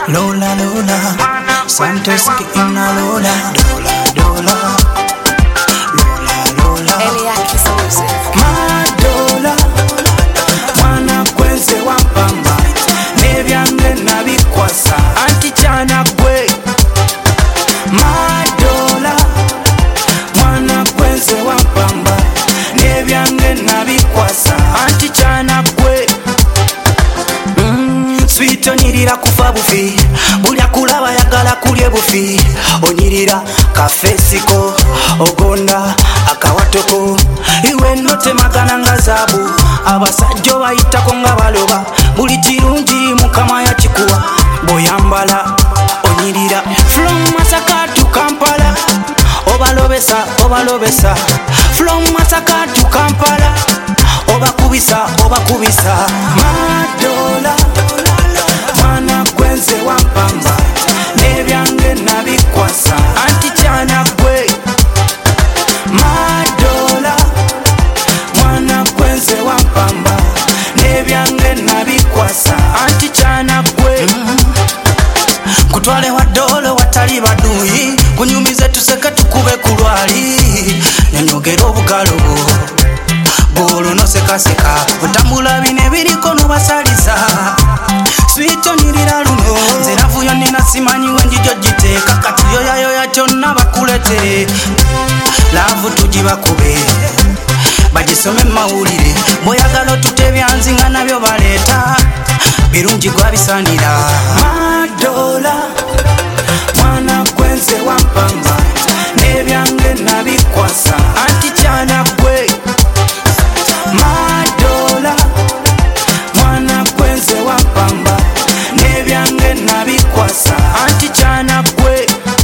Lola Lola, Santos que ina Lola, Dola Lola Lola, Eliakis Music. Madola, mwana kwenze wampamba, nebyange nabikwasa, anti chana kwe. Madola, mwana kwenze wampamba, nebyange nabikwasa, anti chana kwe. Sweet onyirira kufa bufi, buli akulaba yagala kulye bufi. Onyirira kafesiko, ogonda akawatoko. Iwe notemagana nga zaabu, abasajja bayitako nga baloba. Buli kirungi mukama yakikuwa, boyambala onyirira. From Masaka to Kampala, obalobesa. From Masaka to Kampala, obakubisa. Madola, mwana kwenze wampamba, nebyange nabikwasa, anti chana kwe. Madola, mwana kwenze wampamba, nebyange nabikwasa, anti chana kwe. Kutwale wa dolo watali baduyi, kunyumize tuseke tukube kulwali. Nyonyogera obugalo bolo no sekaseka, utambula bine biriko no basalisa. Sweet onyirira luno, nziravuyo nina simanyi wenjijo jiteeka, kati yoya kyonna bakulete. Laavu tugibakube, bagisome mawulire, boyagala otutebyanzinga nabyo baleeta, birungi gwabisanira. Madola, mwana kwenze wampamba, nebyange nabikwasa, anti chana kwe. Madola, mwana kwenze wampamba, nebyange nabikwasa, anti chana kwe.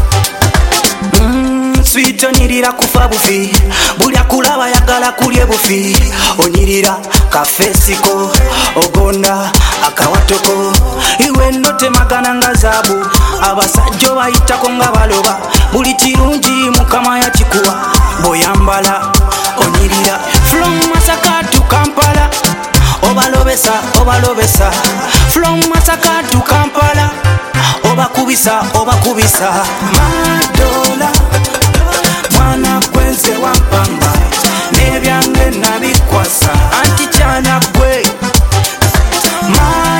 Sweet onyirira kufa bufi, buli akulaba yagala kulye bufi. Onyirira kafesiko, ogonda akawatoko. Iwe notemagana nga zaabu, abasajja bayitako nga baloba. Buli kirungi mukama yakikuwa, boyambala onyirira. From Masaka to Kampala, obalobesa. From Masaka to Kampala, obakubisa. Madola, mwana kwenze wampamba, nebyange nabikwasa, anti chana kwe.